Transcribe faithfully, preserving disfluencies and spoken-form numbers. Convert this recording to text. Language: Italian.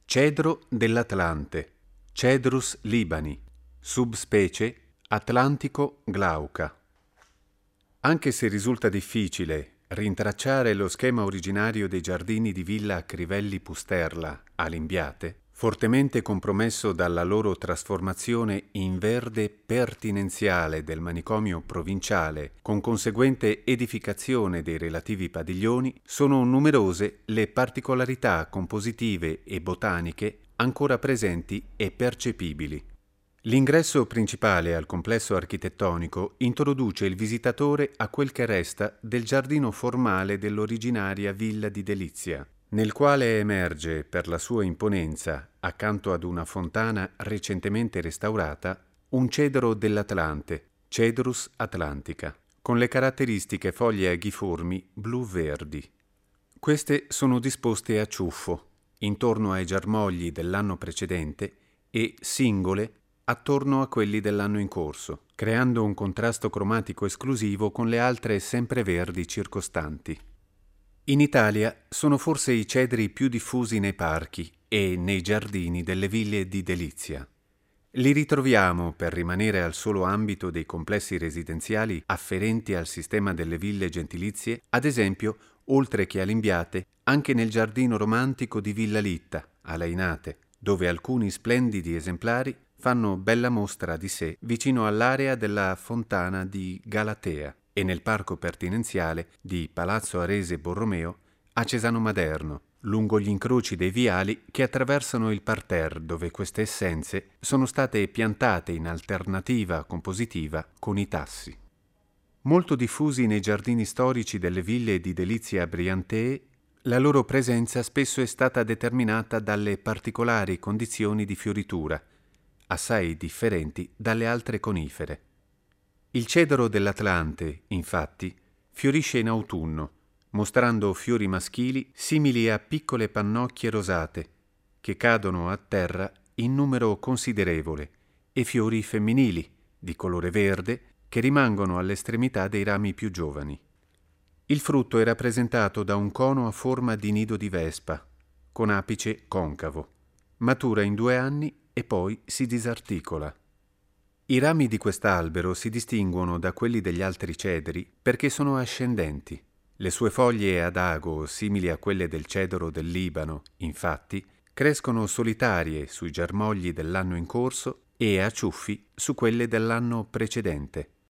Cedro dell'Atlante, Cedrus libani, subspecie Atlantico glauca. Anche se risulta difficile rintracciare lo schema originario dei giardini di Villa Crivelli Pusterla a Limbiate, fortemente compromesso dalla loro trasformazione in verde pertinenziale del manicomio provinciale, con conseguente edificazione dei relativi padiglioni, sono numerose le particolarità compositive e botaniche ancora presenti e percepibili. L'ingresso principale al complesso architettonico introduce il visitatore a quel che resta del giardino formale dell'originaria villa di Delizia, nel quale emerge per la sua imponenza, accanto ad una fontana recentemente restaurata, un cedro dell'Atlante, Cedrus atlantica, con le caratteristiche foglie aghiformi blu-verdi. Queste sono disposte a ciuffo, intorno ai germogli dell'anno precedente e singole attorno a quelli dell'anno in corso, creando un contrasto cromatico esclusivo con le altre sempreverdi circostanti. In Italia sono forse i cedri più diffusi nei parchi e nei giardini delle ville di Delizia. Li ritroviamo, per rimanere al solo ambito dei complessi residenziali afferenti al sistema delle ville gentilizie, ad esempio, oltre che a Limbiate, anche nel giardino romantico di Villa Litta, a Lainate, dove alcuni splendidi esemplari fanno bella mostra di sé vicino all'area della fontana di Galatea e nel parco pertinenziale di Palazzo Arese Borromeo a Cesano Maderno, lungo gli incroci dei viali che attraversano il parterre dove queste essenze sono state piantate in alternativa compositiva con i tassi. Molto diffusi nei giardini storici delle ville di Delizia Briantee, la loro presenza spesso è stata determinata dalle particolari condizioni di fioritura, assai differenti dalle altre conifere. Il cedro dell'Atlante, infatti, fiorisce in autunno, mostrando fiori maschili simili a piccole pannocchie rosate, che cadono a terra in numero considerevole, e fiori femminili, di colore verde, che rimangono all'estremità dei rami più giovani. Il frutto è rappresentato da un cono a forma di nido di vespa, con apice concavo. Matura in due anni e poi si disarticola. I rami di quest'albero si distinguono da quelli degli altri cedri perché sono ascendenti. Le sue foglie ad ago, simili a quelle del cedro del Libano, infatti, crescono solitarie sui germogli dell'anno in corso e a ciuffi su quelle dell'anno precedente.